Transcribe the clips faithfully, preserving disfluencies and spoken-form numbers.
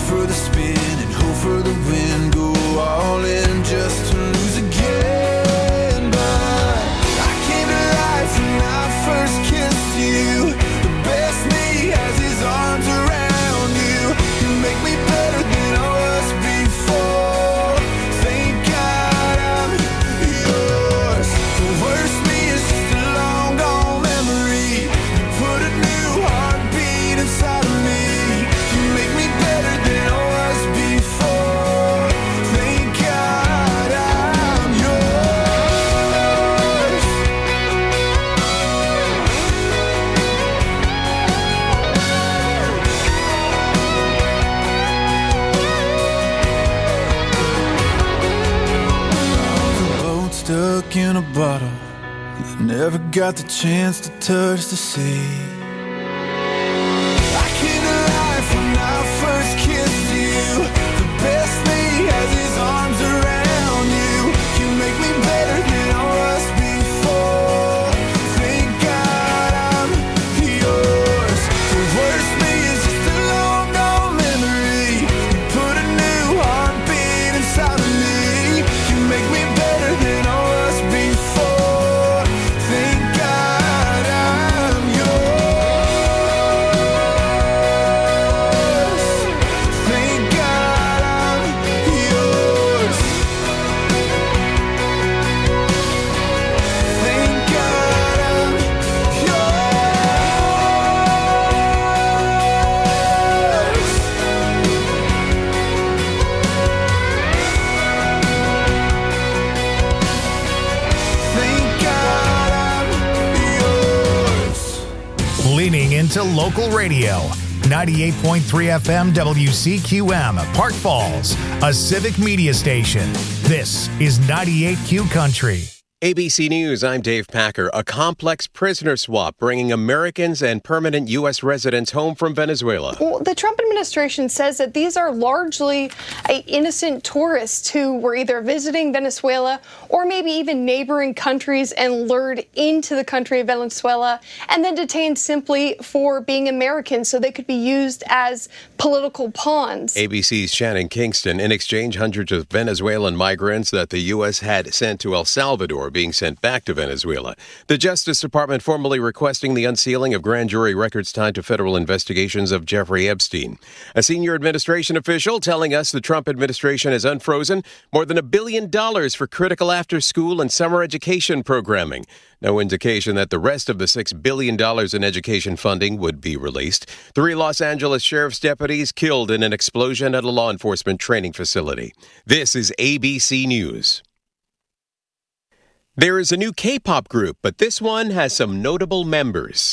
for the spin and hope for the win. Go all in just to lose again. But I came to life when I first kissed you. The best me has his arms around you. You make me better than I was before. Thank God I'm yours. The worst me is just a long gone memory. You put a new heartbeat inside of me. You make me better than I was before. Thank God I'm yours. The boat stuck in a bottle that never got the chance to touch the sea. I came to life when I first kissed you. The best me has his arms around you. You make me better than I was before. Thank God I'm yours. The worst me is just a long gone memory. You put a new heartbeat inside of me. You make me better than I was before. Thank God I'm yours. Thank God I'm yours. Thank God I'm yours. Thank God I'm yours. Leaning into local radio. ninety-eight point three F M W C Q M, Park Falls, a civic media station. This is ninety-eight Q Country. A B C News, I'm Dave Packer. A complex prisoner swap bringing Americans and permanent U S residents home from Venezuela. Well, the Trump administration says that these are largely uh, innocent tourists who were either visiting Venezuela or maybe even neighboring countries and lured into the country of Venezuela and then detained simply for being Americans so they could be used as political pawns. A B C's Shannon Kingston. In exchange, hundreds of Venezuelan migrants that the U S had sent to El Salvador being sent back to Venezuela. The Justice Department formally requesting the unsealing of grand jury records tied to federal investigations of Jeffrey Epstein. A senior administration official telling us the Trump administration has unfrozen more than a billion dollars for critical after-school and summer education programming. No indication that the rest of the six billion dollars in education funding would be released. Three Los Angeles sheriff's deputies killed in an explosion at a law enforcement training facility. This is A B C News. There is a new K-pop group, but this one has some notable members.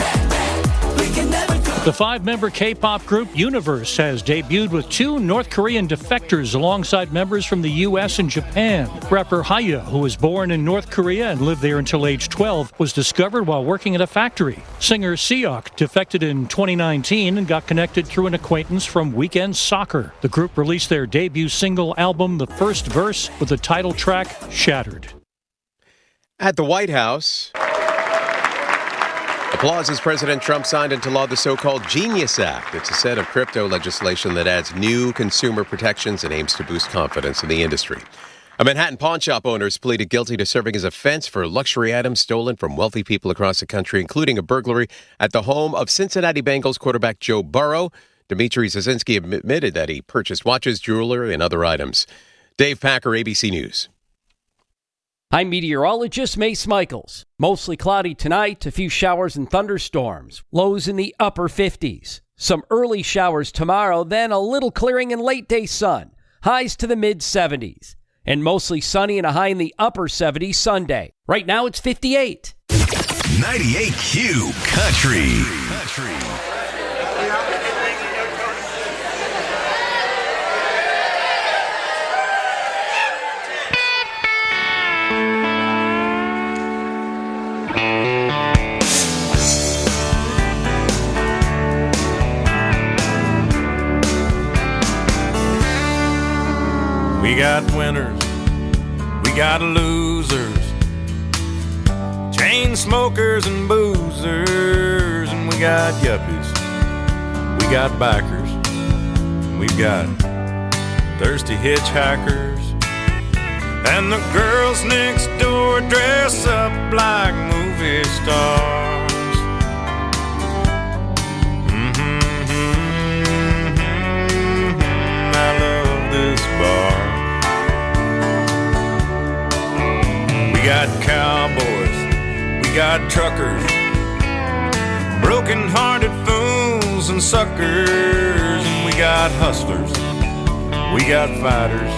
The five-member K-pop group Universe has debuted with two North Korean defectors alongside members from the U S and Japan. Rapper Haya, who was born in North Korea and lived there until age twelve, was discovered while working at a factory. Singer Seok defected in twenty nineteen and got connected through an acquaintance from Weekend Soccer. The group released their debut single album, The First Verse, with the title track, Shattered. At the White House, applause as President Trump signed into law the so-called Genius Act. It's a set of crypto legislation that adds new consumer protections and aims to boost confidence in the industry. A Manhattan pawn shop owner has pleaded guilty to serving as a fence for luxury items stolen from wealthy people across the country, including a burglary at the home of Cincinnati Bengals quarterback Joe Burrow. Dmitry Zazinski admitted that he purchased watches, jewelry, and other items. Dave Packer, A B C News. I'm meteorologist Mace Michaels. Mostly cloudy tonight, a few showers and thunderstorms. Lows in the upper fifties. Some early showers tomorrow, then a little clearing and late day sun. Highs to the mid seventies. And mostly sunny and a high in the upper seventies Sunday. Right now it's fifty-eight. ninety-eight Q Country. Country. We got winners, we got losers, chain smokers and boozers, and we got yuppies, we got bikers, We've got thirsty hitchhikers, and the girls next door dress up like movie stars. Mm-hmm, mm-hmm, I love this bar. We got cowboys, we got truckers, broken-hearted fools and suckers, and we got hustlers, we got fighters,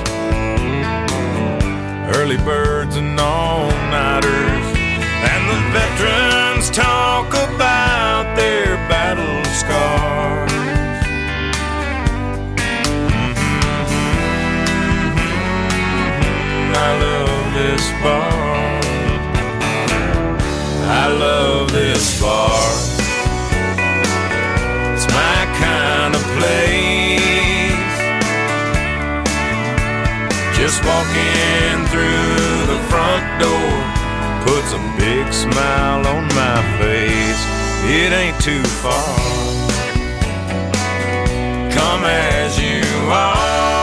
early birds and all-nighters, and the veterans talk about their battle scars. Mm-hmm, I love this bar. I love this bar. It's my kind of place. Just walking through the front door puts a big smile on my face. It ain't too far. Come as you are.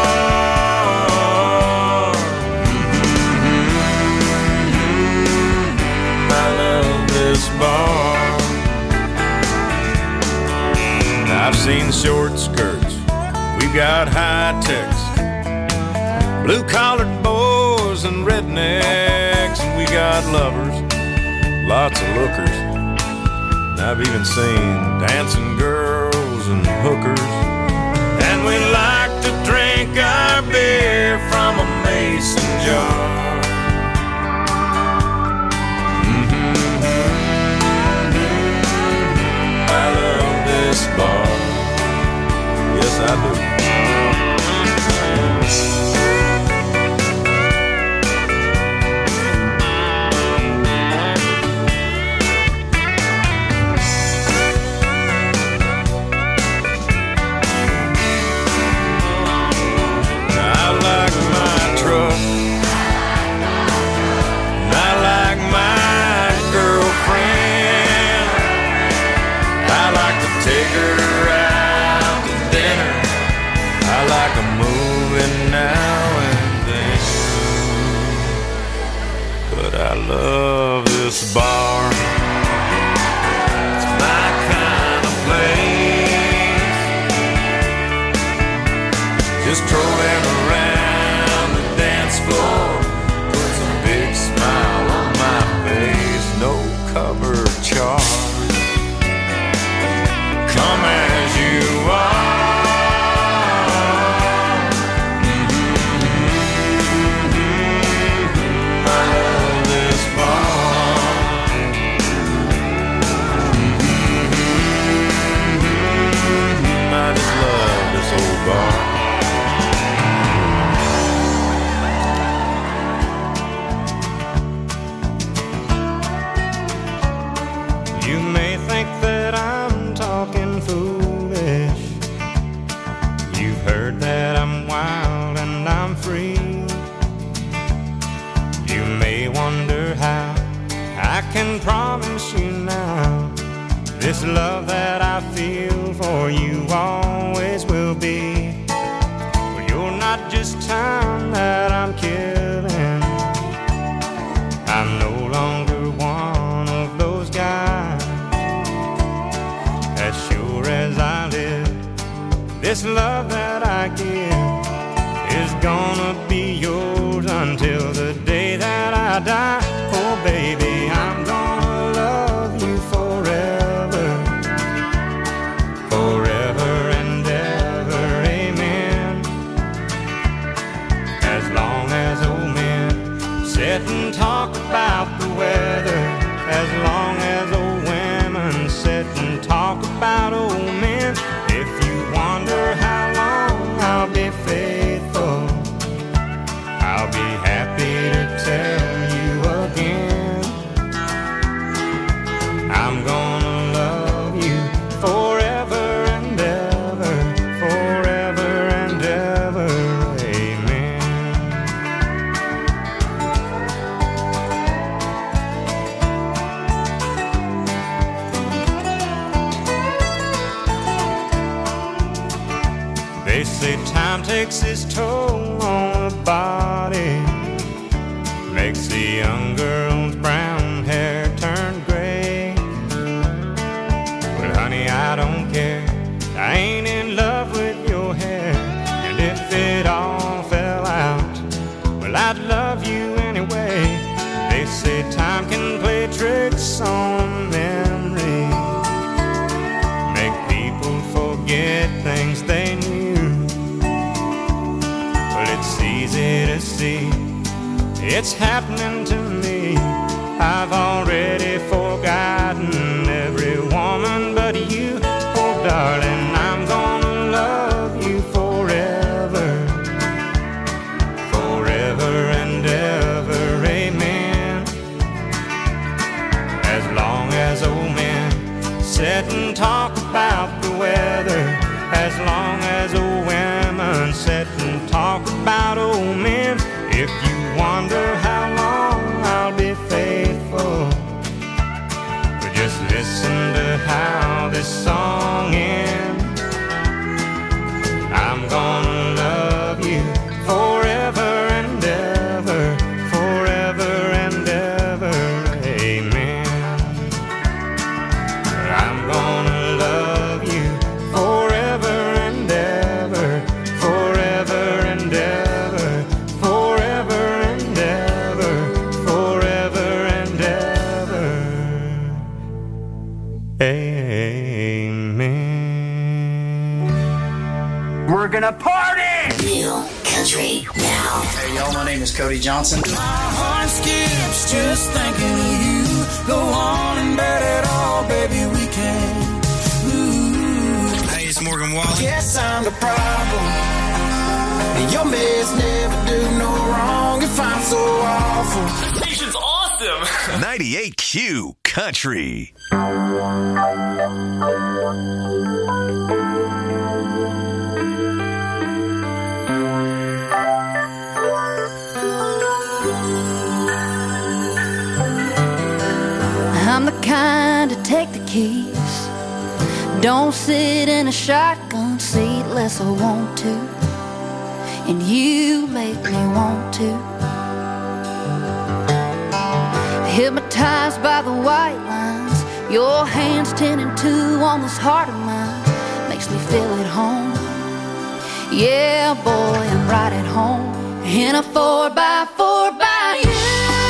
Mm-hmm. I love this bar. I've seen short skirts, we've got high techs, blue-collared boys and rednecks, and we got lovers, lots of lookers. And I've even seen dancing girls and hookers. And we like to drink our beer from a mason jar. Mm-hmm. I love this bar. Yes, I do. I love this bar. It's my kind of place. Just strolling around the dance floor puts a big smile on my face. No cover charge. Come as you are. You may think that I'm talking foolish. You've heard that I'm wild and I'm free. You may wonder how I can promise you now this love that I feel for you always will be. For you're not just time that I'm killing. I'm no longer one of those guys. As sure as I live, this love that I give is gonna be yours until the day that I die. Oh baby, I'm gonna love you forever, forever and ever, amen. As long as old men sit and talk about the weather, as long as old women sit and talk about old men. If you wonder how long I'll be faithful, I'll be happy to tell you again. I'm gonna love you forever and ever, forever and ever, amen. They say time takes its toll on the body, makes the young girl's brown hair turn gray. Well, honey, I don't care, I ain't in love with your hair. And if it all fell out, well, I'd love you anyway. They say time can play tricks on memory, make people forget things they knew. Well, it's easy to see, it's happening to me. I've already forgotten every woman but you. Oh, darling, I'm gonna love you forever, forever and ever, amen. As long as old men sit and talk about the weather, as long as old women sit and talk about old men. If you wonder how long I'll be faithful, but just listen to how this song ends. I'm gonna love you forever and ever, forever and ever, amen. I'm gonna love you forever and ever, forever and ever, forever and ever, forever and ever, amen. We're gonna party! Real country now. Hey y'all, my name is Cody Johnson. My heart skips just thinking of you. Go on and bet it all, baby, we can. Ooh. Hey, it's Morgan Wallen. Guess I'm the problem. And your mess never do no wrong if I'm so awful. Nation's awesome. ninety-eight Q Country. I'm the kind to take the keys, don't sit in a shotgun seat unless I want to, and you make me want to. Hypnotized by the white lines, your hands ten and two on this heart of mine, makes me feel at home. Yeah, boy, I'm right at home in a four by four by you.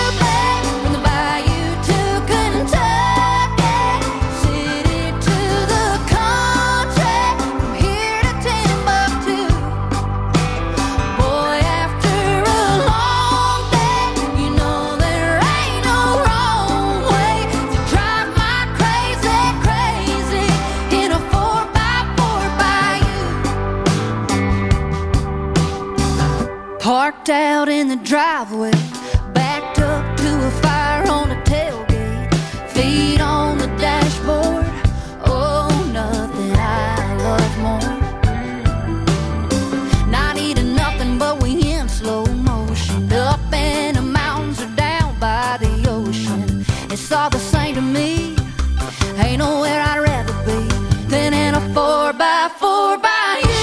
Parked out in the driveway, backed up to a fire on a tailgate, feet on the dashboard. Oh, nothing I love more. Not eating nothing but we in slow motion, up in the mountains or down by the ocean. It's all the same to me, ain't nowhere I'd rather be than in a four by four by you.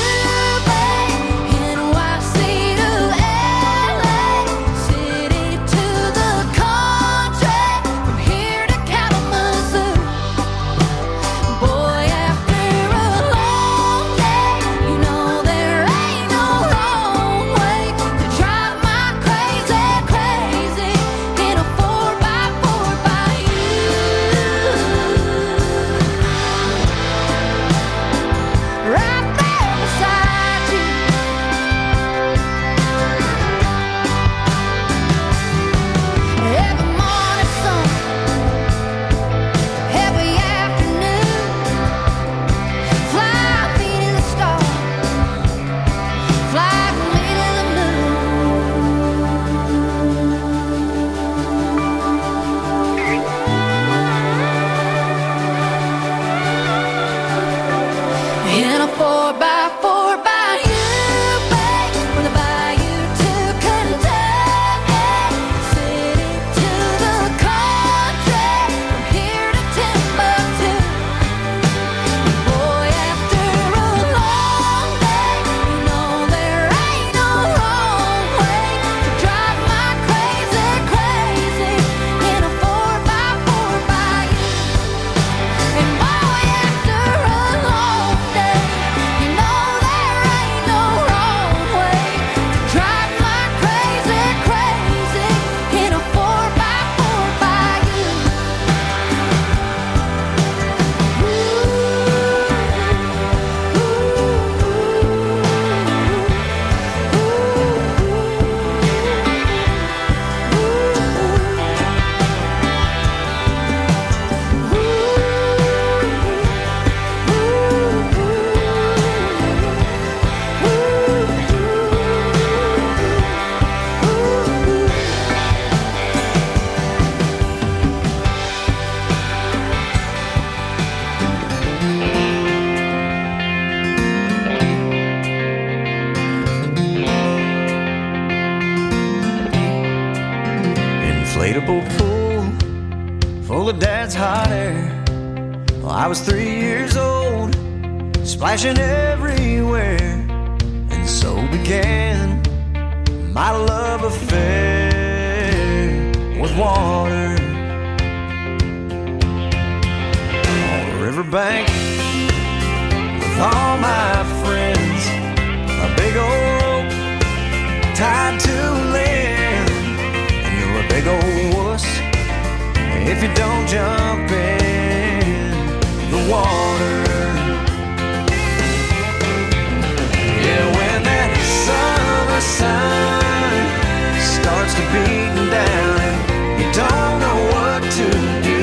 dad's hot air. Well, I was three years old, splashing everywhere, and so began my love affair with water. On the riverbank with all my friends, a big old rope tied to land, and you're a big old wuss if you don't jump in the water. Yeah, when that summer sun starts to beat down and you don't know what to do,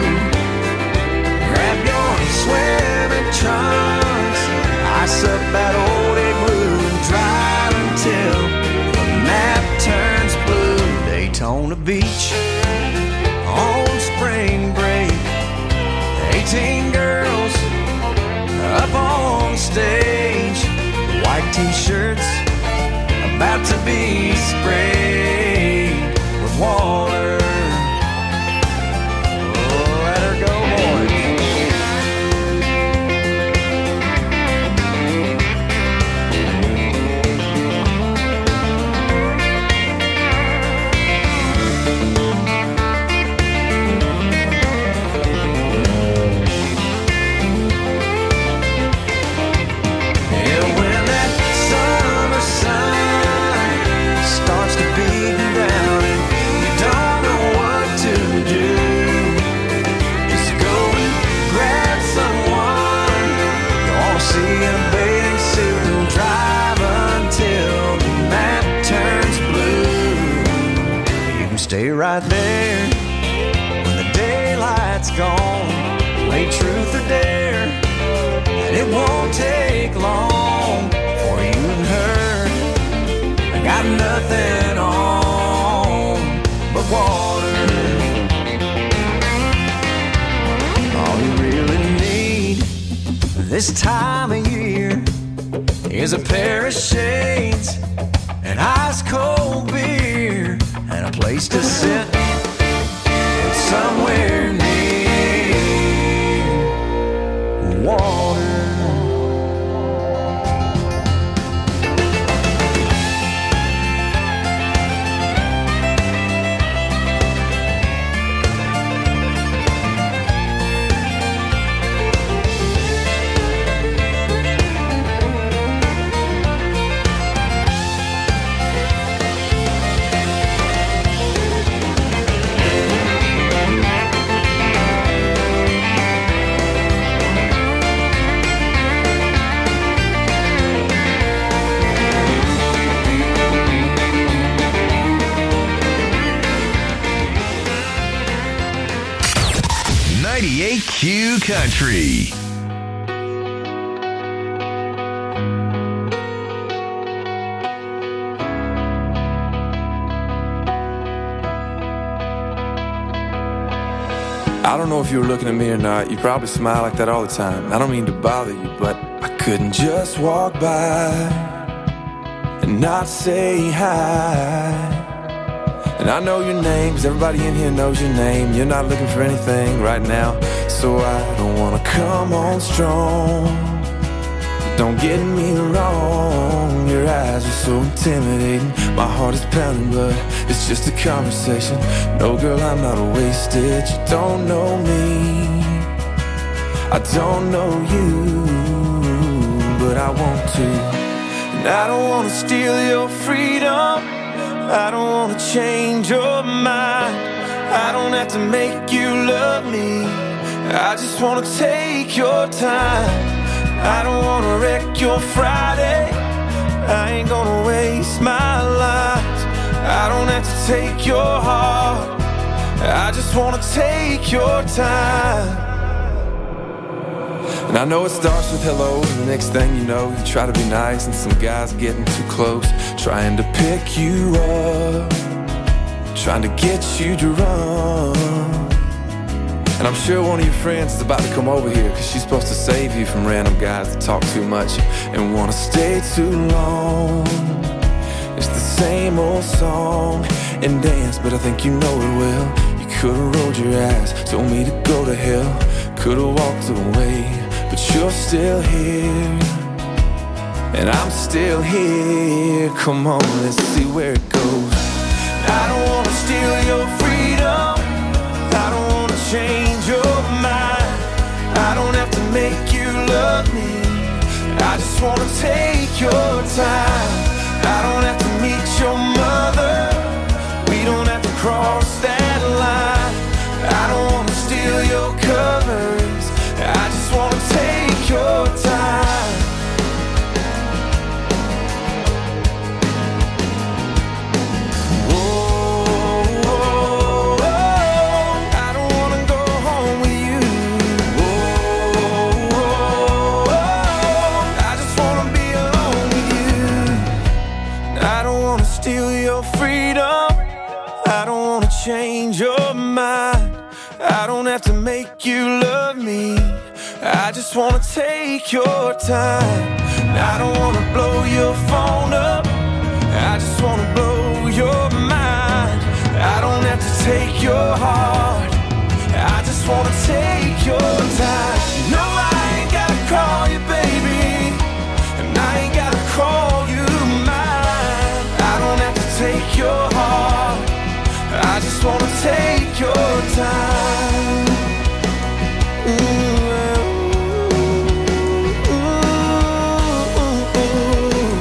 grab your swimming trunks, ice up that old igloo, and drive until the map turns blue. Daytona Beach on spring break, eighteen girls up on stage, white t-shirts about to be sprayed with water. Oh, let her go, boys. Stay right there when the daylight's gone. Play truth or dare, and it won't take long for you and her. I got nothing on but water. All you really need this time of year is a pair of shades, an ice cold beer, and a place to sit somewhere near water. ninety-eight Q Country. I don't know if you were looking at me or not. You probably smile like that all the time. I don't mean to bother you, but I couldn't just walk by and not say hi. And I know your name, 'cause everybody in here knows your name. You're not looking for anything right now, so I don't wanna come on strong. Don't get me wrong, your eyes are so intimidating. My heart is pounding, but it's just a conversation. No, girl, I'm not wasted. You don't know me, I don't know you, but I want to. And I don't wanna steal your freedom, I don't wanna change your mind. I don't have to make you love me, I just wanna take your time. I don't wanna wreck your Friday, I ain't gonna waste my life. I don't have to take your heart, I just wanna take your time. And I know it starts with hello, and the next thing you know, you try to be nice, and some guy's getting too close, trying to pick you up, trying to get you to run. And I'm sure one of your friends is about to come over here, 'cause she's supposed to save you from random guys that talk too much and wanna stay too long. It's the same old song and dance, but I think you know it well. You could've rolled your eyes, told me to go to hell, could've walked away, but you're still here, and I'm still here. Come on, let's see where it goes. I don't wanna steal your freedom, I don't wanna change your mind, I don't have to make you love me, I just wanna take your time. I don't have to meet your mother, we don't have to cross that line. I don't wanna steal your covers, I just wanna take your time. Whoa, whoa, whoa, I don't wanna go home with you. Whoa, whoa, whoa, I just wanna be alone with you. I don't wanna steal your freedom, I don't wanna change your mind, I don't have to make you love me, I just wanna take your time. I don't wanna blow your phone up, I just wanna blow your mind. I don't have to take your heart, I just wanna take your time. No, I ain't gotta call you baby, and I ain't gotta call you mine. I don't have to take your heart, I just wanna take your time. Ooh, ooh, ooh, ooh.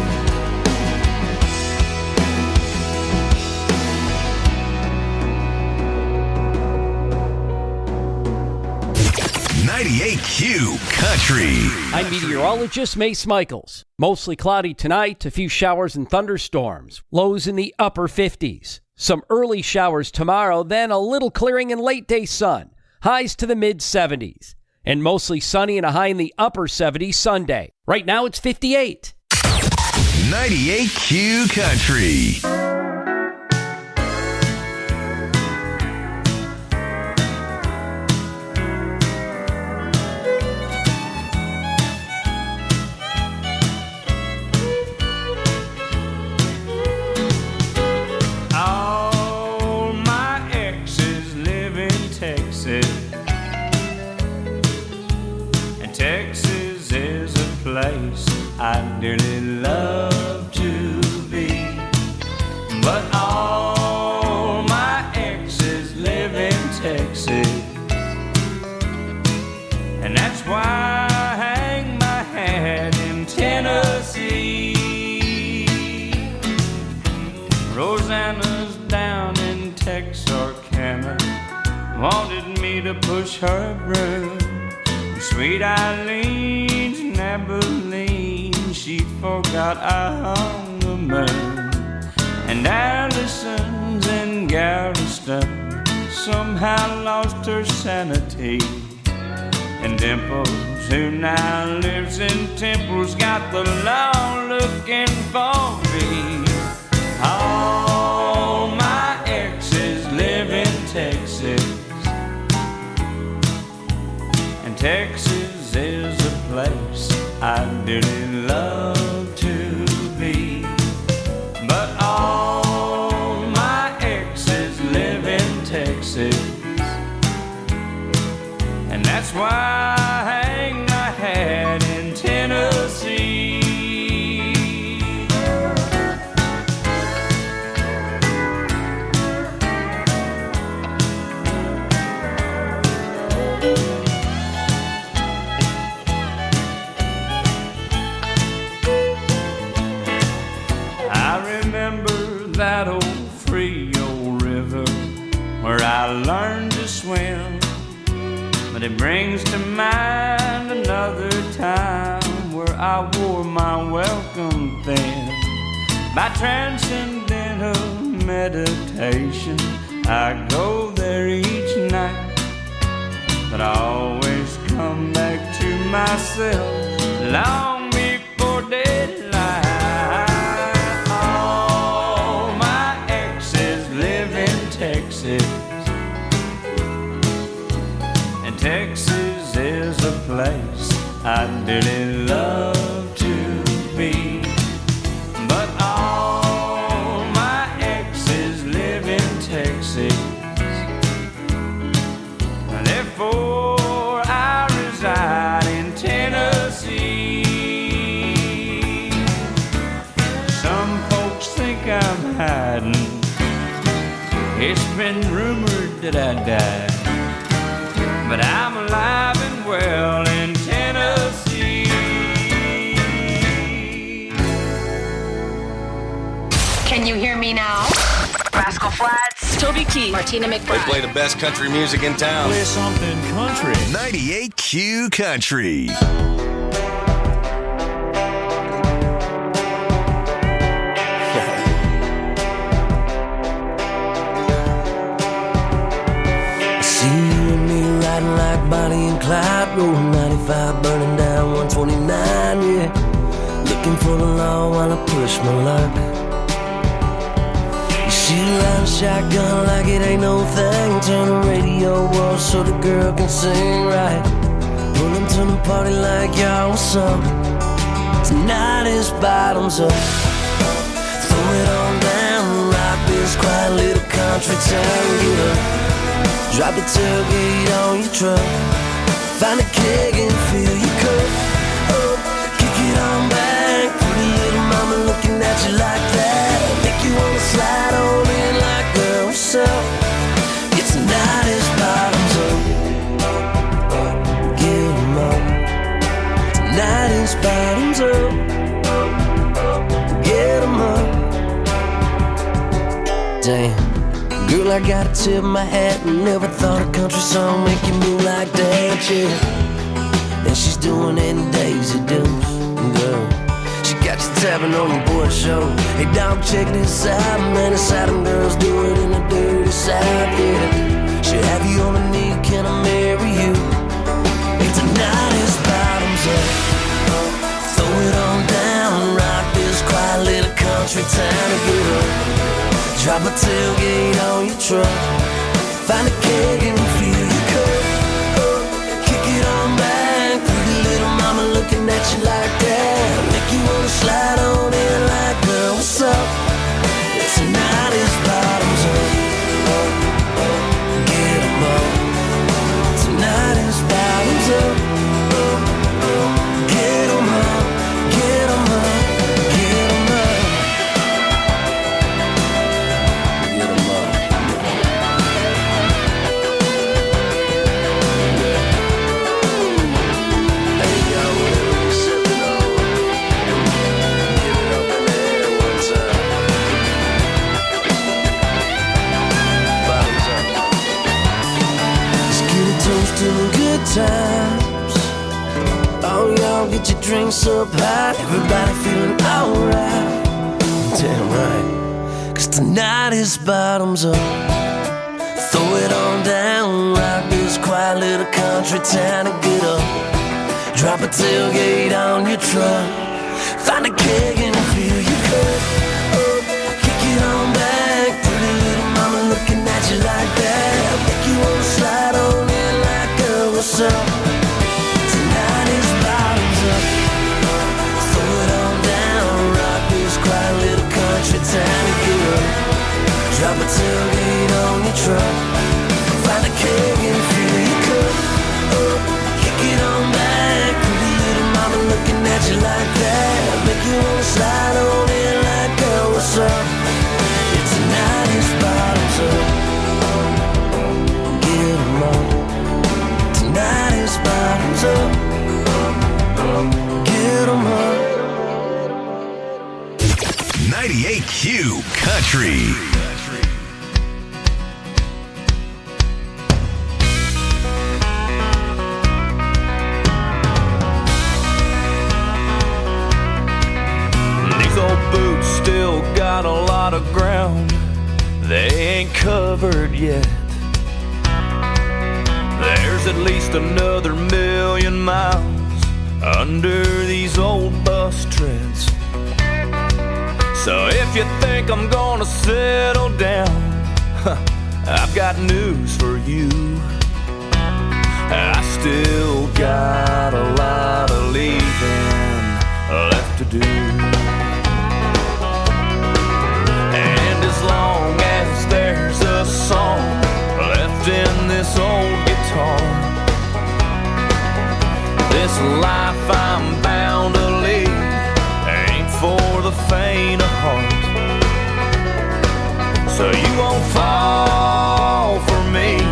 ninety-eight Q Country. I'm meteorologist Mace Michaels. Mostly cloudy tonight, a few showers and thunderstorms. Lows in the upper fifties. Some early showers tomorrow, then a little clearing and late day sun. Highs to the mid seventies. And mostly sunny and a high in the upper seventies Sunday. Right now it's fifty-eight. ninety-eight Q Country. I'd dearly love to be, but all my exes live in Texas, and that's why I hang my hat in Tennessee. Rosanna's down in Texarkana, wanted me to push her broom. Sweet Eileen's in Abilene, she forgot I hung the moon. And Allison's in Galveston somehow lost her sanity. And Dimples, who now lives in Temple's got the law looking for me. All my exes live in Texas, and Texas is a place I'd dearly love to be. But all my exes live in Texas, and that's why I hang my hat in Tennessee. That old Frio River where I learned to swim, but it brings to mind another time where I wore my welcome thin. By transcendental meditation, I go there each night, but I always come back to myself long before daylight. Texas, and Texas is a place I'd dearly love to be. But all my exes live in Texas, that I died. But I'm alive and well in Tennessee. Can you hear me now? Rascal Flatts, Toby Keith, Martina McBride. They play the best country music in town. Play something country. ninety-eight Q Country. See you and me riding like Bonnie and Clyde, rolling ninety-five, burning down one twenty-nine, yeah. Looking for the law while I push my luck. She riding shotgun like it ain't no thing. Turn the radio off so the girl can sing right. Pulling to the party like y'all what's up. Tonight is bottoms up. Throw it on down, rock this quiet little country town. Get up, drop the tailgate on your truck. Find a keg and fill your cup up. Kick it on back, pretty little mama looking at you like that. Make you wanna slide on in like girl, what's up? It's night is bottoms up. Get 'em up. Tonight is bottoms up. Get 'em up. Damn, girl, I gotta tip my hat. Never thought a country song make you move like that, yeah. And she's doing it in Daisy Dukes, girl. She got you tapping on the board show. Hey dog, check this out, man. The Southern girls do it in the dirty South, yeah. She have you on the knee, can I marry you? Hey, tonight is bottoms up. Throw it on down, rock this quiet little country town to get up. Drop a tailgate on your truck. Find a keg and fill your cup up. Kick it on back, pretty little mama looking at you like that. Make you wanna slide on in like girl, what's up? Tonight is bottoms up. Get 'em up. Tonight is bottoms up. Get 'em up. Get 'em up. Get 'em up. Get 'em up. Hey, yo, whatever you sipping on, give it up in the air one time. Bottoms up. Let's get a toast to the good times. Oh, y'all get your drinks up high. Everybody feeling alright. Damn right. Cause tonight is bottoms up. Throw it on down, rock this quiet little country town and get up. Drop a tailgate on your truck. Find a keg and fill your cup up. Kick it on back, pretty little mama looking at you like that. Make you wanna slide on in like girl, what's up? Tonight is bottoms up. Throw it on down, rock this quiet little country town and get up. Drop a tailgate on your truck. Find a keg and fill your cup up. Kick it on back, pretty little mama looking at you like that. Make you wanna slide on in like girl, what's up? Yeah, tonight is bottoms up. Get 'em up. Tonight is bottoms up. Get 'em up. ninety-eight Q Country. These old boots still got a lot of ground they ain't covered yet. There's at least another million miles under these old bus treads. So if you think I'm gonna settle down, huh, I've got news for you. I still got a lot of leaving left to do. And as long as there's a song left in this old guitar, this life I'm bound to lead ain't for the faint of heart. So you won't fall for me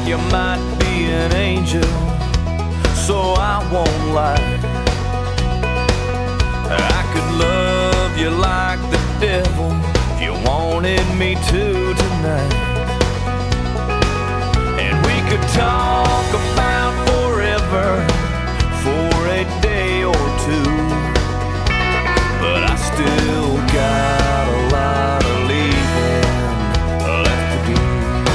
you might be an angel, so I won't lie. I could love you like the devil if you wanted me to tonight. And we could talk about forever for a day or two, but I still got a lot of leaving left to do.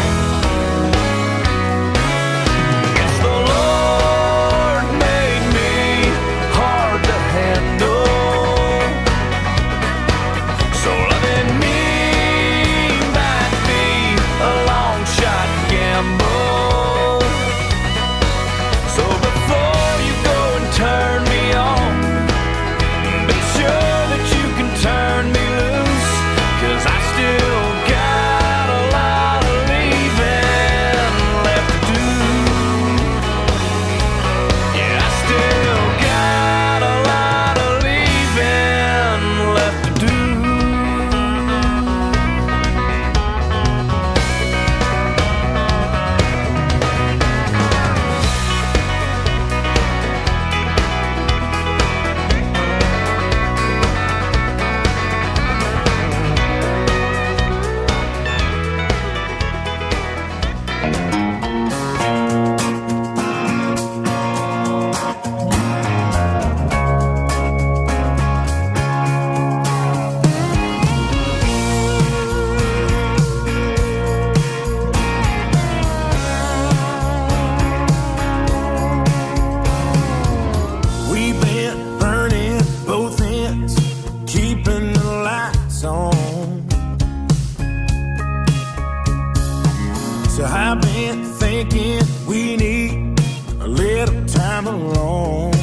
Guess the Lord made me hard to handle, so loving me might be a long shot gamble. So before you go and turn me on, be sure that you can turn me loose, 'cause I still got a lot of leaving left to do. Yeah, I still got a lot of leaving left to do. We've been burning both ends, keeping the lights on. So I've been thinking we need a little time alone.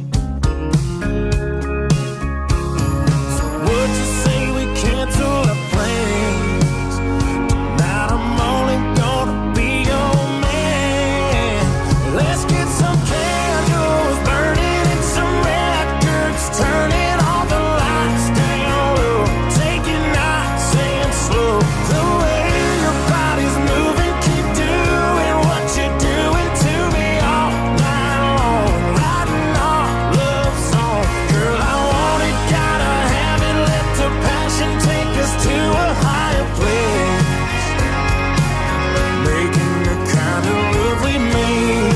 So would you say we cancel our plans? Tonight I'm only gonna be your man. Let's get some candles burning and some records, turning all the lights down low. Take it nice and slow. The way your body's moving, keep doing what you're doing to me all night long. Writing our love song. Girl, I want it, gotta have it. Let the passion take us to a higher place. Making the kind of love we made.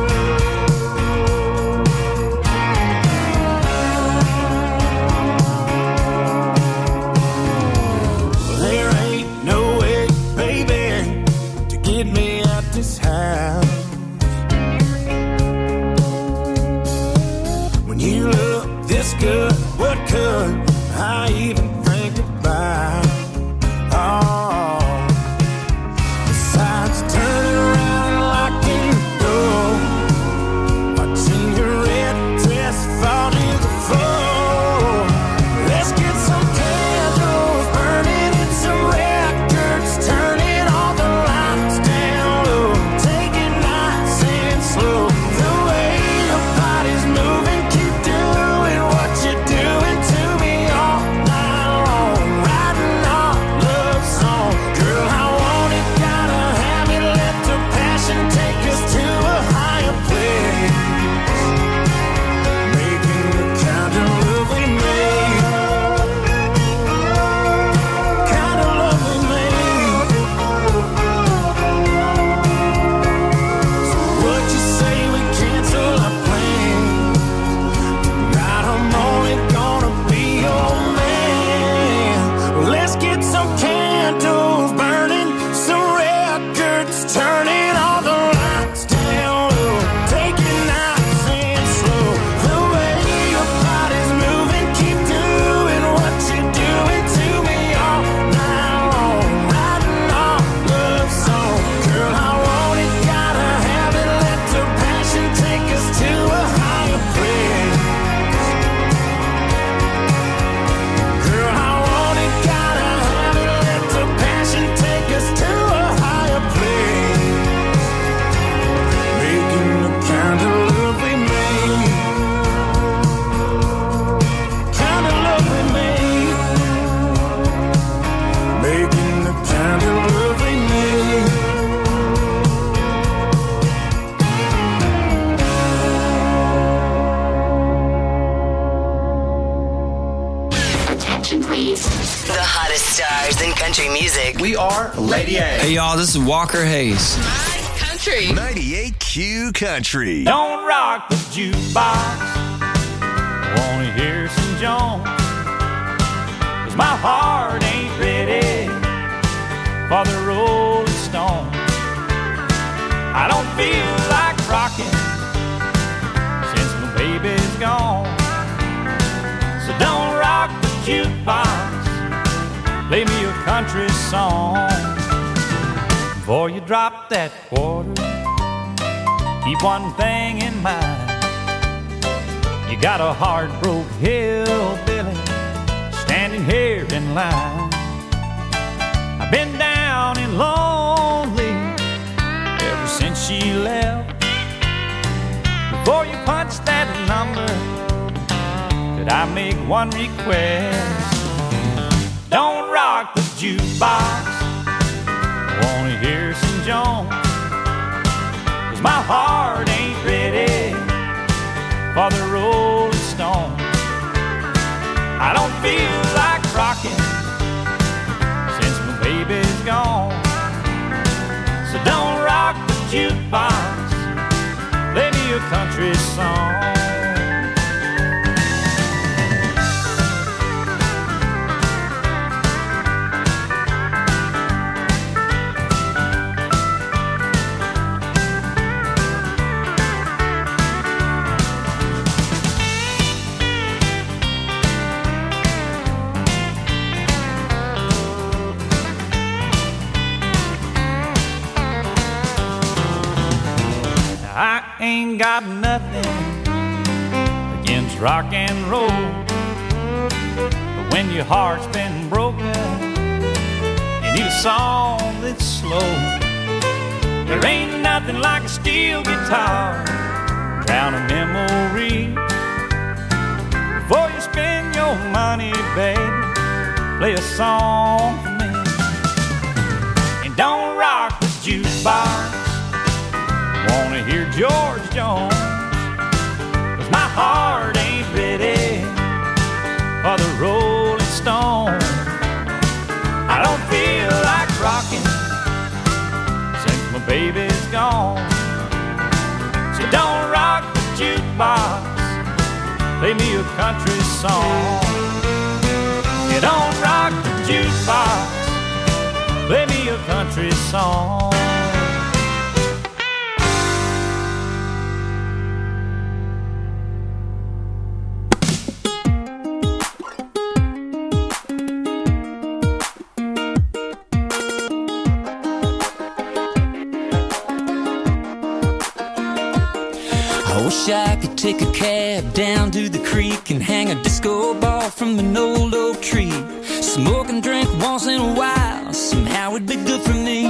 There ain't no way, baby, to get me out this house. When you look this good, what could I even think about? Oh, besides turning around and locking the door, watching your red dress fall to the floor. Let's get some candles burning and some records, turning all the lights down low. Take it nice and slow. The way your body's moving, keep doing what you're doing to me We are Lady A. Hey, y'all, this is Walker Hayes. Country. ninety-eight Q Country. Don't rock the jukebox. Wanna hear some Jones? 'Cause my heart ain't ready for the Rolling Stone. I don't feel like rocking since my baby's gone. So don't rock the jukebox. Play me a country song. Before you drop that quarter, keep one thing in mind. You got a heart-broke hillbilly standing here in line. I've been down and lonely ever since she left. Before you punch that number, could I make one request? Don't rock the jukebox. I wanna hear some Jones. 'Cause my heart ain't ready for the Rolling Stone. I don't feel like rocking since my baby's gone. So don't rock the jukebox. Play me a country song. I ain't got nothing against rock and roll, but when your heart's been broken, you need a song that's slow. There ain't nothing like a steel guitar, drown a memory. Before you spend your money, baby, play a song for me. And don't rock the jukebox. Wanna hear George Jones? 'Cause my heart ain't ready for the Rolling Stone. I don't feel like rocking since my baby's gone. So don't rock the jukebox. Play me a country song. You don't rock the jukebox. Play me a country song. Wish I could take a cab down to the creek and hang a disco ball from an old oak tree. Smoke and drink once in a while, somehow it'd be good for me.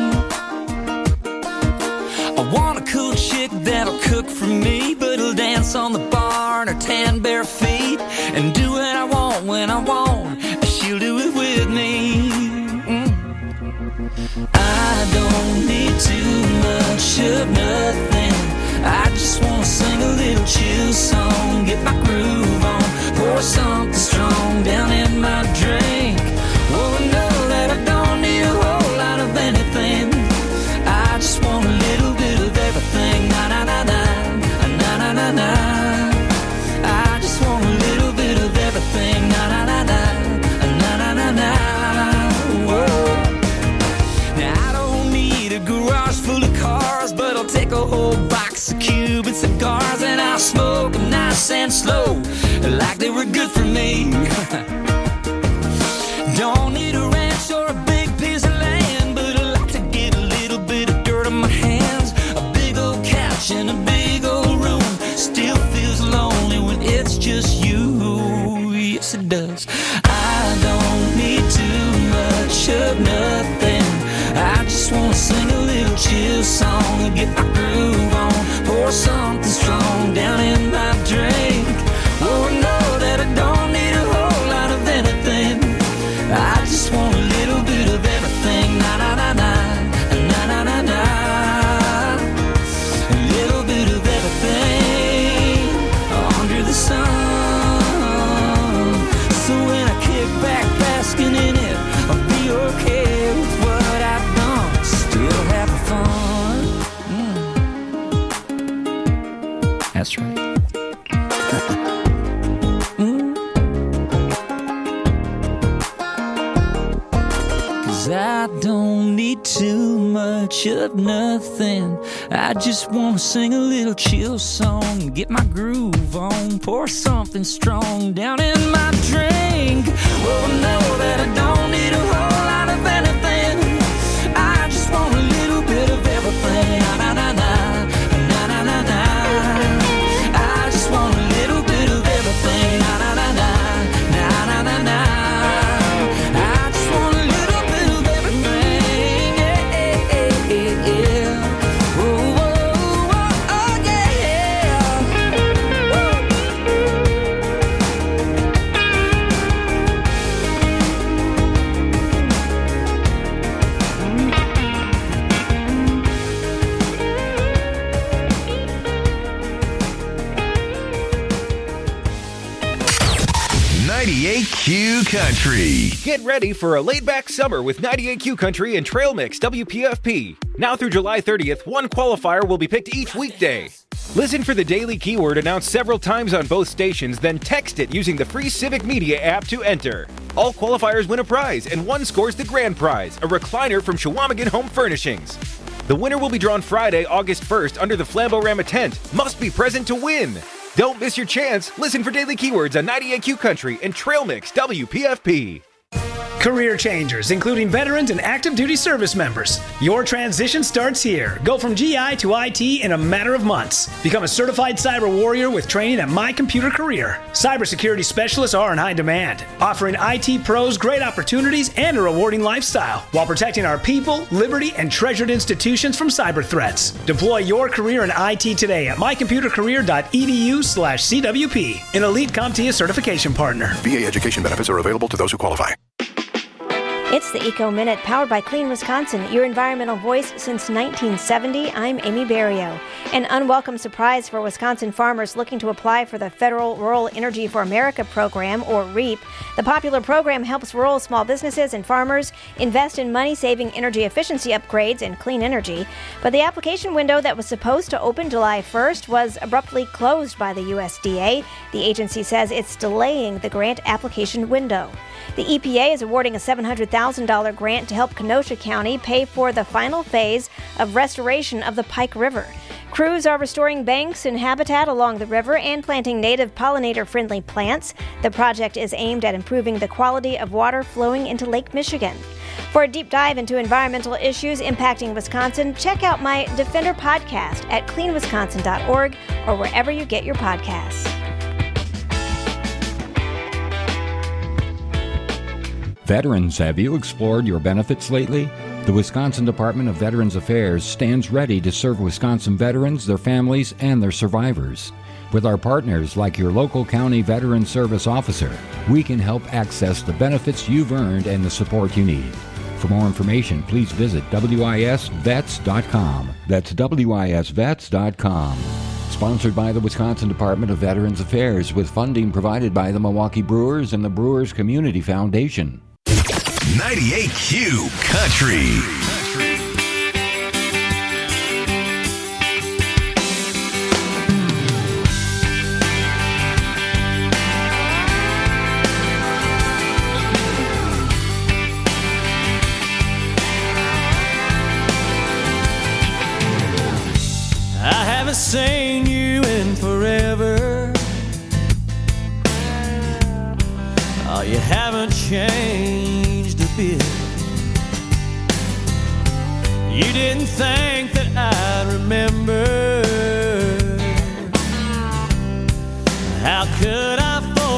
I want a cool chick that'll cook for me, but it'll dance on the bar in her tan bare feet and do what I want when I want. She'll do it with me. Mm. I don't need too much of nothing. I just wanna sing a little chill song, get my groove on, pour something strong down in my drink. Oh, know that I don't need a whole lot of anything. I just want a little bit of everything. Na na na na, na na na na. I just want a little bit of everything. Na na na na, na na na na. Whoa. Now I don't need a garage full of cars, but I'll take a whole box of Cuban cigars and I'll smoke them nice and slow, like they were good for me. Don't need a ranch or a big piece of land, but I like to get a little bit of dirt on my hands. A big old couch in a big old room still feels lonely when it's just you. Yes, it does. I don't need too much of nothing. I just wanna sing a little chill song and get my groove on, pour something strong down in my drink. Oh, know that I don't need a whole lot of anything. I just want a little bit of everything. Na na na na, na na na na. A little bit of everything under the sun. So when I kick back basking in it, I'll be okay with what That's right. I don't need too much of nothing. I just want to sing a little chill song, get my groove on, pour something strong down in my drink. Well, know that I don't need a whole lot of anything. I just want a little bit of everything. Na na na na, na na na na. I just want a little bit of everything. Na na na na, na na na na. ninety-eight Q Country. Get ready for a laid-back summer with ninety-eight Q Country and Trail Mix W P F P. Now through July thirtieth, one qualifier will be picked each weekday. Listen for the daily keyword announced several times on both stations, then text it using the free Civic Media app to enter. All qualifiers win a prize, and one scores the grand prize, a recliner from Chequamegon Home Furnishings. The winner will be drawn Friday, August first under the Flamborama tent. Must be present to win. Don't miss your chance. Listen for daily keywords on ninety-eight Q Country and Trail Mix W P F P. Career changers, including veterans and active duty service members. Your transition starts here. Go from G I to I T in a matter of months. Become a certified cyber warrior with training at My Computer Career. Cybersecurity specialists are in high demand, offering I T pros great opportunities and a rewarding lifestyle while protecting our people, liberty, and treasured institutions from cyber threats. Deploy your career in I T today at mycomputercareer.edu slash CWP, an elite CompTIA certification partner. V A education benefits are available to those who qualify. It's the Eco Minute, powered by Clean Wisconsin, your environmental voice since nineteen seventy. I'm Amy Barrio. An unwelcome surprise for Wisconsin farmers looking to apply for the Federal Rural Energy for America program, or REAP. The popular program helps rural small businesses and farmers invest in money-saving energy efficiency upgrades and clean energy. But the application window that was supposed to open July first was abruptly closed by the U S D A. The agency says it's delaying the grant application window. The E P A is awarding a seven hundred thousand dollars grant to help Kenosha County pay for the final phase of restoration of the Pike River. Crews are restoring banks and habitat along the river and planting native pollinator-friendly plants. The project is aimed at improving the quality of water flowing into Lake Michigan. For a deep dive into environmental issues impacting Wisconsin, check out my Defender podcast at clean wisconsin dot org or wherever you get your podcasts. Veterans, have you explored your benefits lately? The Wisconsin Department of Veterans Affairs stands ready to serve Wisconsin veterans, their families, and their survivors. With our partners like your local county veteran service officer, we can help access the benefits you've earned and the support you need. For more information, please visit W I S vets dot com. That's W I S vets dot com. Sponsored by the Wisconsin Department of Veterans Affairs, with funding provided by the Milwaukee Brewers and the Brewers Community Foundation. ninety-eight Q Country. I haven't seen you in forever. Oh, you haven't changed a bit. You didn't think that I'd remember. How could I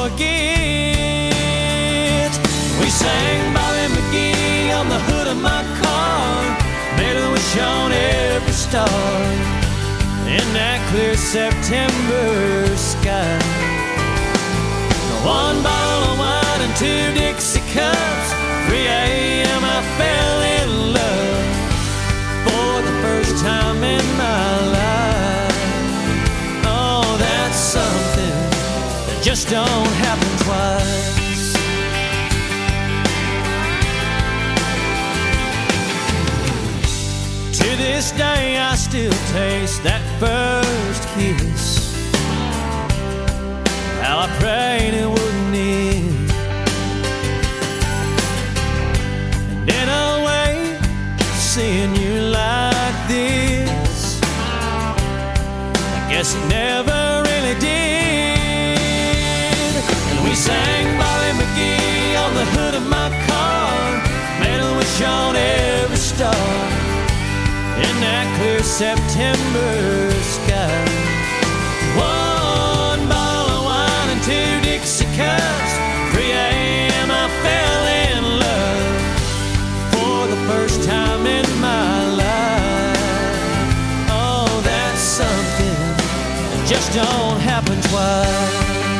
forget? We sang Bobby McGee on the hood of my car, made a wish on every star in that clear September sky. One bottle of wine and two Dixie cups, three a.m. I fell in love for the first time in my life. Oh, that's something that just don't happen twice. To this day I still taste that first kiss. how I prayed it wouldn't end. And in a way, seeing you like this, I guess it never really did. And we sang Bobby McGee on the hood of my car, made a wish on every star in that clear September sky. One bottle of wine and two Dixie cups, three a.m. I fell in love for the first time in my life. Oh, that's something that just don't happen twice.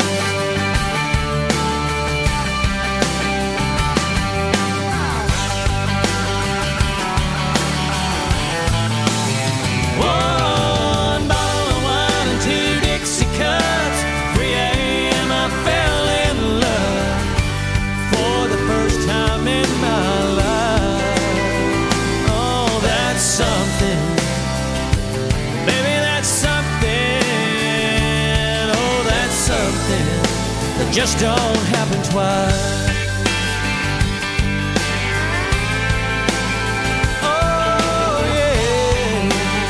Just don't happen twice. Oh yeah.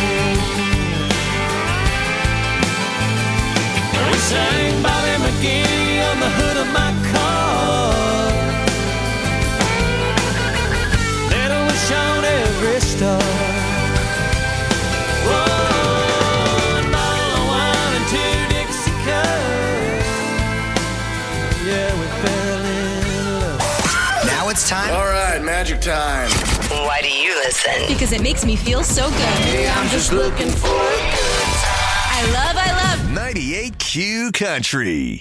We sang Bobby McGee on the hood of my car, made a wish on every star. One bottle of wine and two Dixie cups. Yeah, we fell in love. Now it's time. All right, magic time. Why do you listen? Because it makes me feel so good. Hey, I'm just looking for a good time. I love, I love ninety-eight Q Country.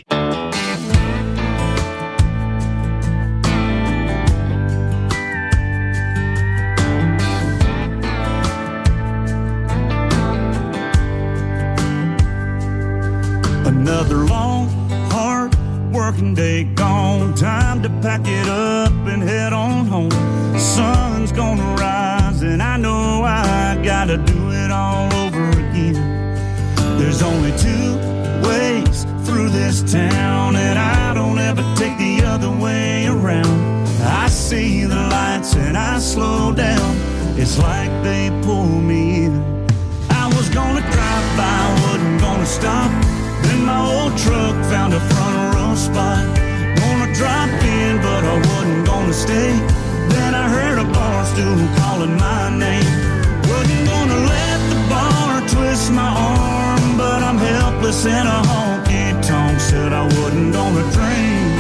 Another long, hard working day gone. Time to pack it up and head on home. Sun's gonna rise and I know I gotta do it all over again. There's only two ways through this town, and I don't ever take the other way around. I see the lights and I slow down. It's like they pull me in. I was gonna drive by, wasn't gonna stop. Then my old truck found a front row spot. Gonna drop in, but I wasn't gonna stay. Then I heard a bar stool calling my name. Wasn't gonna let the bar twist my arm, but I'm helpless in a honky-tonk. Said I wasn't gonna drink.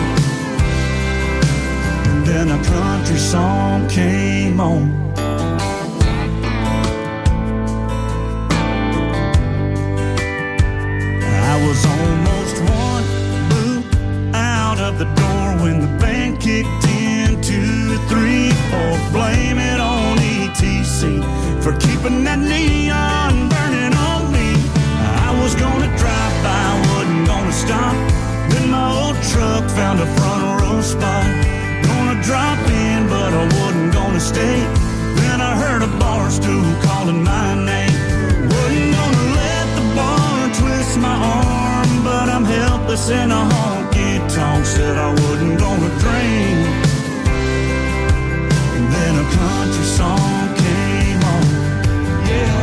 And then a country song came on. I was almost one boot out of the door when the band kicked in. Two, three, four, blame it on E T C for keeping that neon burning on me. I was gonna drive by, wasn't gonna stop. Then my old truck found a front row spot. Gonna drop in, but I wasn't gonna stay. Then I heard a bar stool calling my name. Wasn't gonna let the bar twist my arm, but I'm helpless in a honky-tonk. Said I wasn't gonna drink. And then a country song came on. Yeah.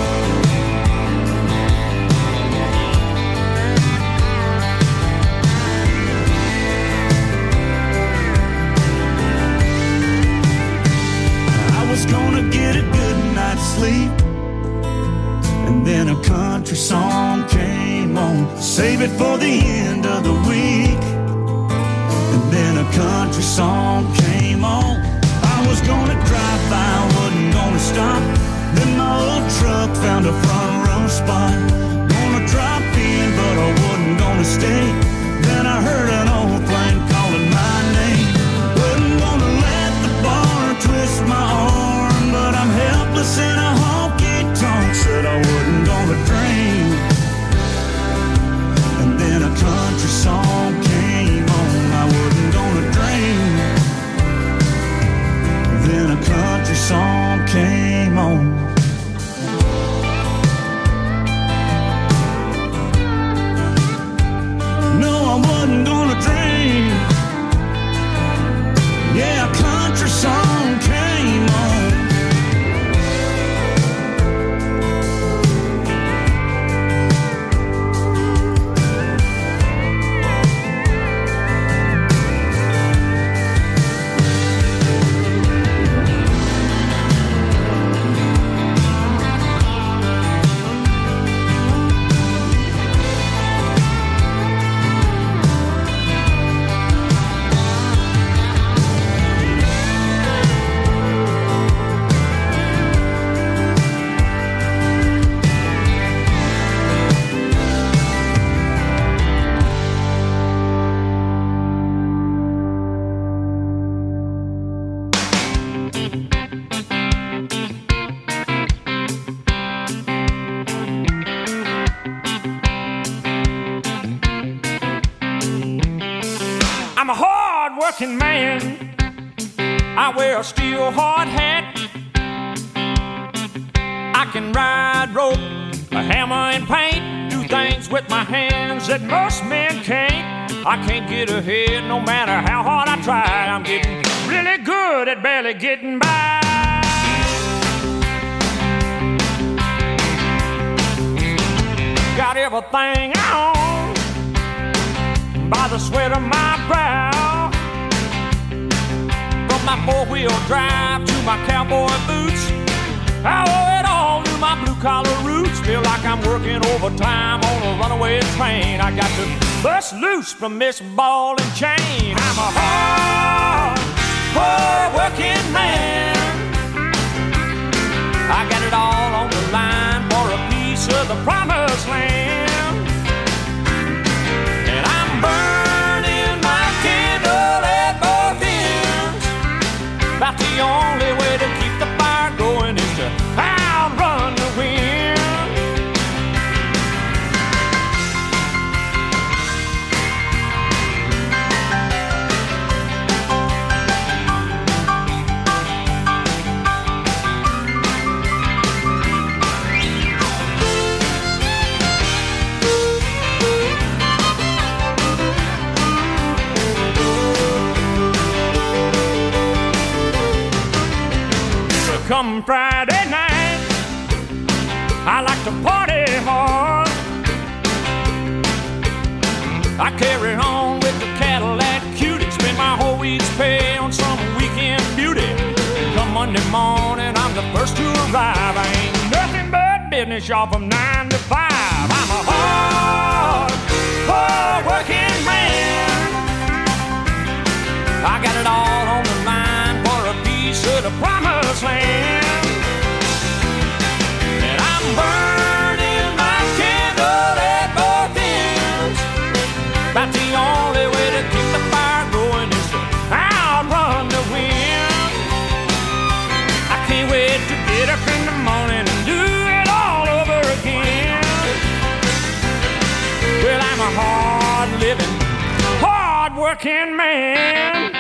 I was gonna get a good night's sleep, and then a country song came on. Save it for the end of the week. And then a country song came on. I was gonna drive by, wasn't gonna stop. Then my old truck found a front row spot. Gonna drop in, but I wasn't gonna stay. Then I heard an old plane calling my name. Wasn't gonna let the bar twist my arm, but I'm helpless in a honky-tonk. Said I wasn't gonna drink. And then a country song came on. I wasn't gonna drink. Then a country song came on. No, I wasn't I'm a hard-working man. I wear a steel hard hat. I can ride rope, a hammer and paint, do things with my hands that most men can't. I can't get ahead no matter how hard I try. I'm getting really good at barely getting by. Got everything I own by the sweat of my brow. From my four-wheel drive to my cowboy boots, I owe it all to my blue-collar roots. Feel like I'm working overtime on a runaway train. I got to bust loose from this ball and chain. I'm a hard, hard-working man. I got it all on the line for a piece of the promised land. And I'm burning my candle at both ends. About the only way to keep the fire going is to outrun the wind. Come Friday night, I like to party hard. I carry on with the Cadillac Cutie, spend my whole week's pay on some weekend beauty. Come Monday morning, I'm the first to arrive. I ain't nothing but business, y'all, from nine to five. I'm a hard, hard working man. I got it all on the line for a piece of the promised land. And I'm burning my candle at both ends. About the only way to keep the fire going is to outrun the wind. I can't wait to get up in the morning and do it all over again. Well, I'm a hard-living, hard-working man.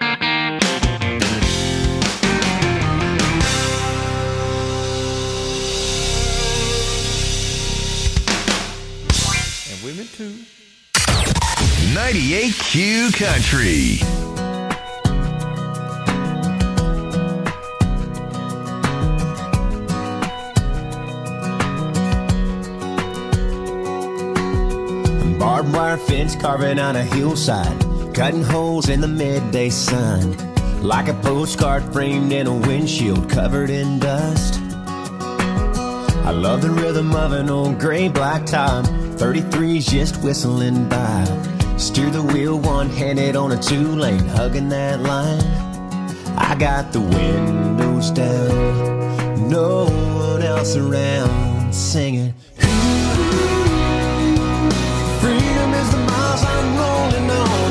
Women too. ninety-eight Q Country. Barbed wire fence carving on a hillside, cutting holes in the midday sun, like a postcard framed in a windshield covered in dust. I love the rhythm of an old gray black top, thirty-threes just whistling by. Steer the wheel one-handed on a two-lane, hugging that line. I got the windows down, no one else around, singing. Freedom is the miles I'm rolling on.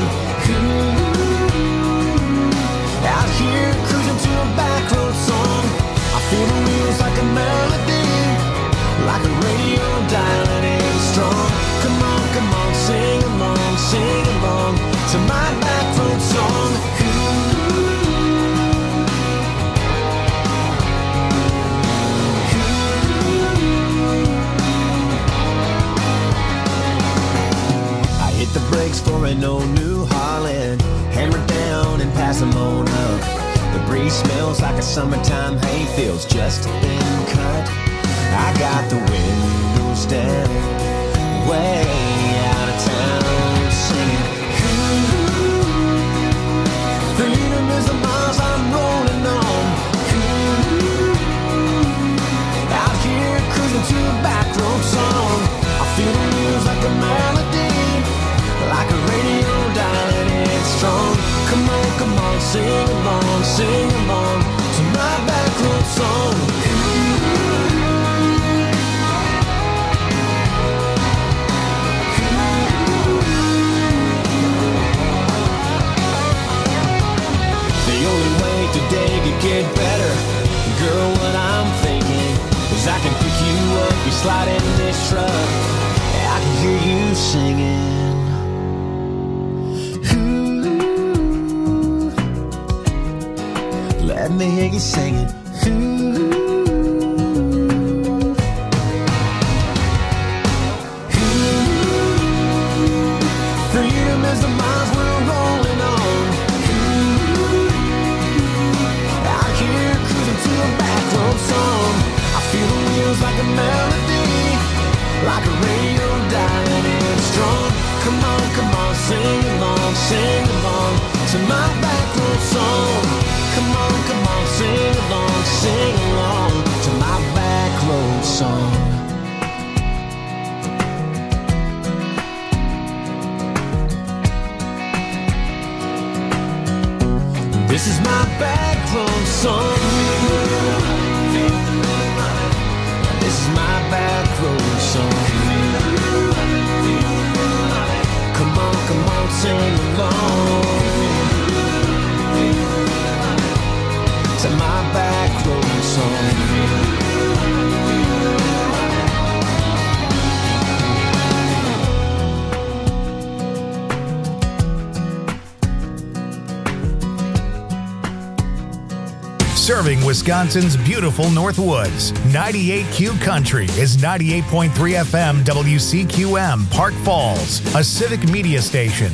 Out here cruising to a back road song. I feel the wheels like a melody, like a radio dialing in strong. Come on, come on, sing along, sing along to my back road song. I hit the brakes for an old New Holland, hammer down and pass them on up. The breeze smells like a summertime hayfield's just been cut. I got the windows down, way out of town, singing. Freedom is the miles I'm rolling on. Out here cruising to a back road song. I feel the wheels like a melody, like a radio dialing in strong. Come on, come on, sing along, sing along to my back road song. Today could get better. Girl, what I'm thinking is I can pick you up, you slide in this truck, I can hear you singing. Ooh. Let me hear you singing. Ooh. Freedom is the miles we're rolling on. Ooh. Out here cruising to a backroad song. I feel the wheels like a melody, like a radio dying and strong. Come on, come on, sing along, sing along to my backroad song. Come on, come on, sing along, sing along to my backroad song. This is my backroad song. This is my backroad song. Come on, come on, sing along to my backroad song. Serving Wisconsin's beautiful North Woods, ninety-eight Q Country is ninety-eight point three F M W C Q M, Park Falls, a civic media station.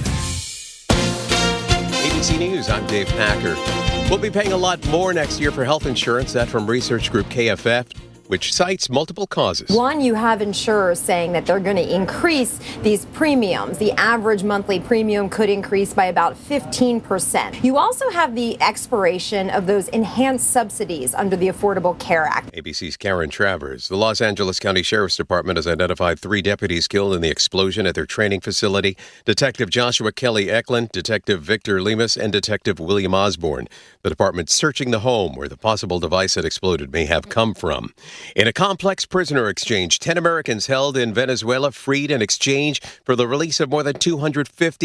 A B C News, I'm Dave Packer. We'll be paying a lot more next year for health insurance. That from research group K F F, which cites multiple causes. One, you have insurers saying that they're going to increase these premiums. The average monthly premium could increase by about fifteen percent. You also have the expiration of those enhanced subsidies under the Affordable Care Act. A B C's Karen Travers. The Los Angeles County Sheriff's Department has identified three deputies killed in the explosion at their training facility. Detective Joshua Kelly Eklund, Detective Victor Lemus, and Detective William Osborne. The department's searching the home where the possible device that exploded may have come from. In a complex prisoner exchange, ten Americans held in Venezuela freed in exchange for the release of more than two hundred fifty